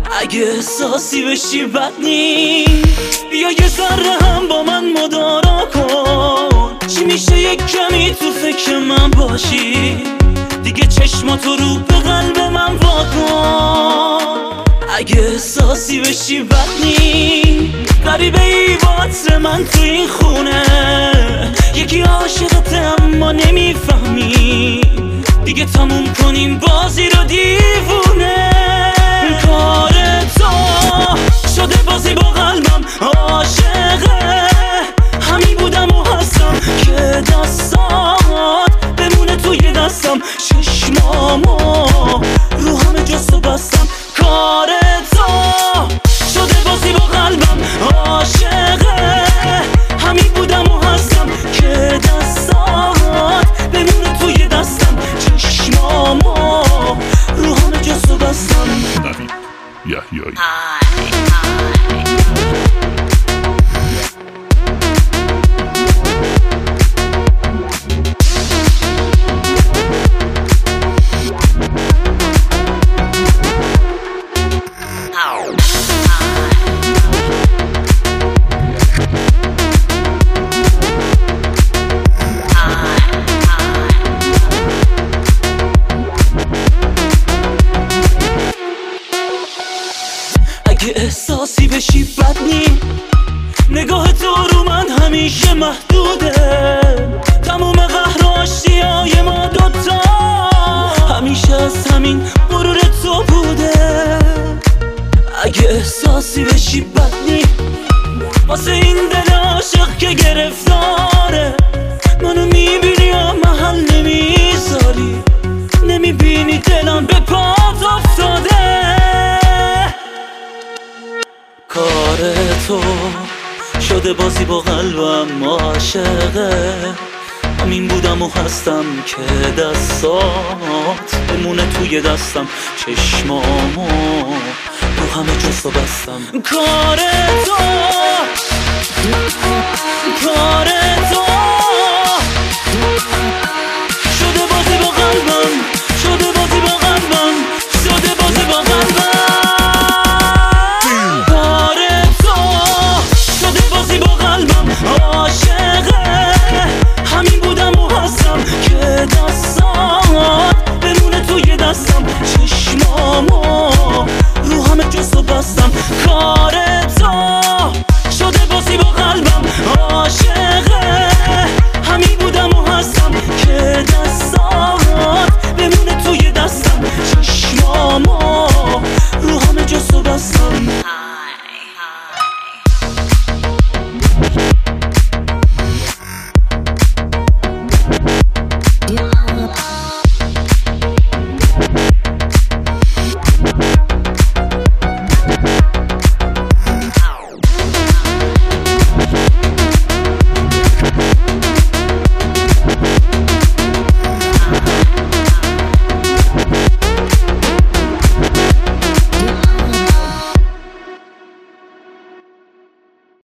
اگه احساسی بشی بد نیست، بیا یه ذره هم با من مدارا کن. چی میشه یک کمی تو فکر من باشی، دیگه چشماتو رو به قلب من واکن. اگه احساسی بشی بد نیست، غریبه ای با عطر من تو این خونه. یکی عاشقته اما نمیفهمی، دیگه تموم کنیم بازی رو دیوونه. کار تو شده بازی با قلبم، عاشقه همین بودم و هستم که دستات بمونه توی دستم. چشمامو رو همه جستو بستم. کار تو شده بازی با قلبم، عاشقه همین بودم و هستم که دستات بمونه توی دستم. چشمامو رو همه جستو بستم. نوید یحیایی. اگه احساسی بشی بد نی، نگاه تو رو من همیشه محدوده. تموم قهر و آشتیای ما دوتا همیشه از همین غرور تو بوده. اگه احساسی بشی بد نی، واسه این دل عاشق که گرفتاره. منو میبینی یا محل نمیذاری، نمیبینی دلم به پات افتاده. کار تو شده بازی با قلبم، عاشقه همین بودم و هستم که دستات بمونه توی دستم. چشمامو رو همه جستو بستم. کار تو شده بازی با قلبم، شده بازی با قلبم، شده بازی با قلبم. عاشقه همین بودم و هستم که دستات بمونه توی دستم. چشمامو رو همه جستو بستم.